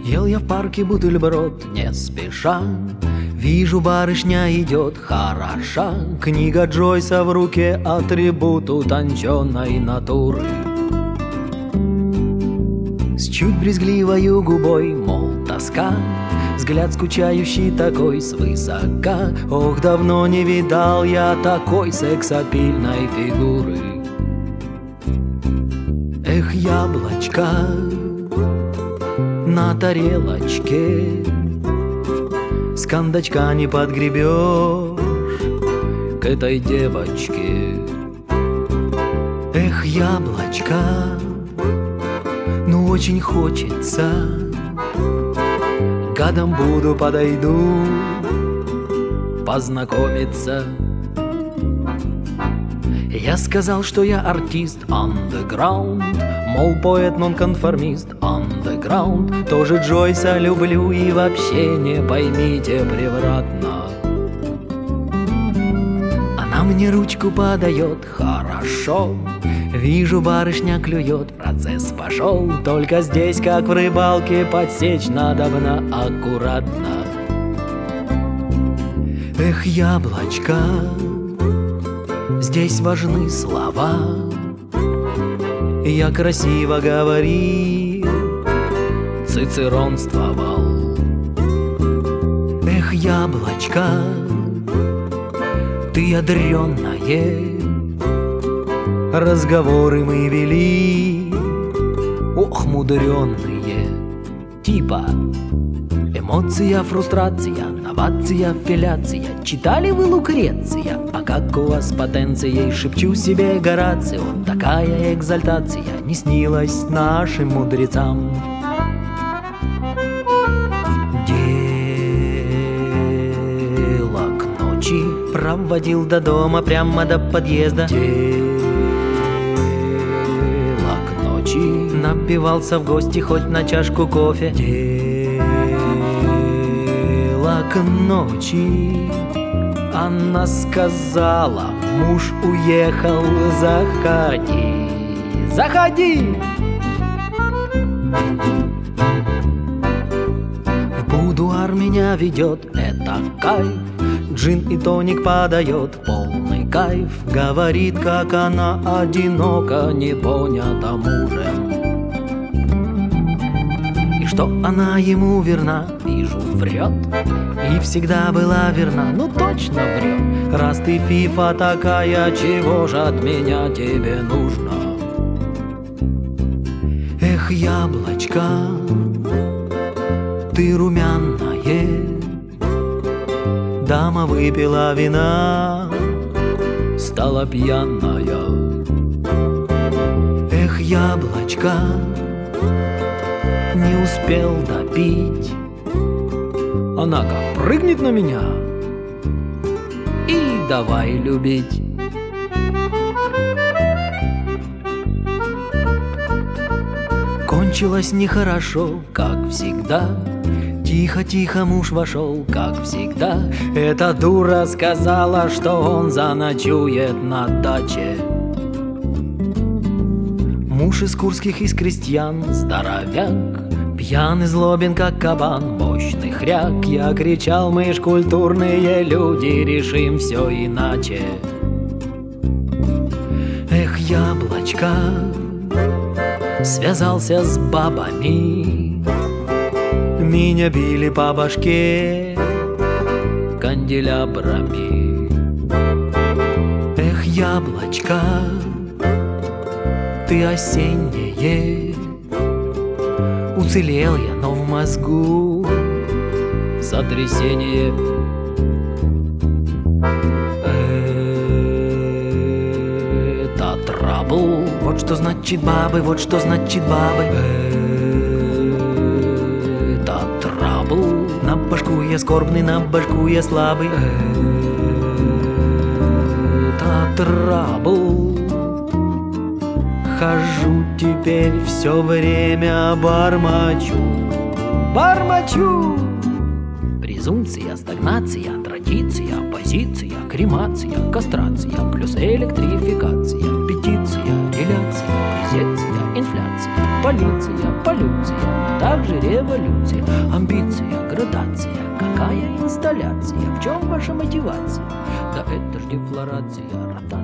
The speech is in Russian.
Ел я в парке бутерброд не спеша. Вижу, барышня идет хороша. Книга Джойса в руке, атрибут утонченной натуры. С чуть брезгливою губой, мол, тоска. Взгляд скучающий такой свысока. Ох, давно не видал я такой сексапильной фигуры. Эх, яблочко на тарелочке, с кондачка не подгребешь к этой девочке. Эх, яблочко, ну очень хочется. Годом буду, подойду познакомиться. Я сказал, что я артист underground, мол, поэт нонконформист underground. Тоже Джойса люблю и вообще не поймите превратно. Она мне ручку подает хорошо. Вижу, барышня клюет, процесс пошел. Только здесь, как в рыбалке, подсечь надобно аккуратно. Эх, яблочко, здесь важны слова. Я красиво говорил, цицеронствовал. Эх, яблочко, ты ядрёное. Разговоры мы вели, ох, мудрённые. Типа эмоция, фрустрация, новация, филяция. Читали вы Лукреция? А как у вас с потенцией? Шепчу себе Горацио. Такая экзальтация не снилась нашим мудрецам. Дело к ночи проводил до дома, прямо до подъезда. Напивался в гости хоть на чашку кофе. Дело к ночи. Она сказала, муж уехал, заходи, заходи. В будуар меня ведет, это кайф. Джин и тоник подает, полный кайф. Говорит, как она одинока, не понята мужем. И что она ему верна, вижу, врет. И всегда была верна, ну точно врет. Раз ты фифа такая, чего же от меня тебе нужно? Эх, яблочко, ты румяное. Дама выпила вина, стала пьяная. Эх, яблочко, не успел допить. Она как прыгнет на меня и давай любить. Кончилось нехорошо, как всегда. Тихо-тихо муж вошел, как всегда. Эта дура сказала, что он заночует на даче. Муж из курских, из крестьян, здоровяк. Пьяный, злобен, как кабан, мощный хряк. Я кричал, мы ж культурные люди, решим все иначе. Эх, яблочко, связался с бабами. Меня били по башке канделябрами. Эх, яблочко, ты осеннее. Уцелел я, но в мозгу сотрясение. Это трабл. Вот что значит бабы, вот что значит бабы. Это трабл. На башку я скорбный, на башку я слабый. Это трабл. Хожу теперь все время, бормочу, бормочу. Презумпция, стагнация, традиция, позиция, кремация, кастрация, плюс электрификация, петиция, реляция, презекция, инфляция, полиция, полюция, а также революция, амбиция, градация. Какая инсталляция? В чем ваша мотивация? Да это ж дефлорация, рота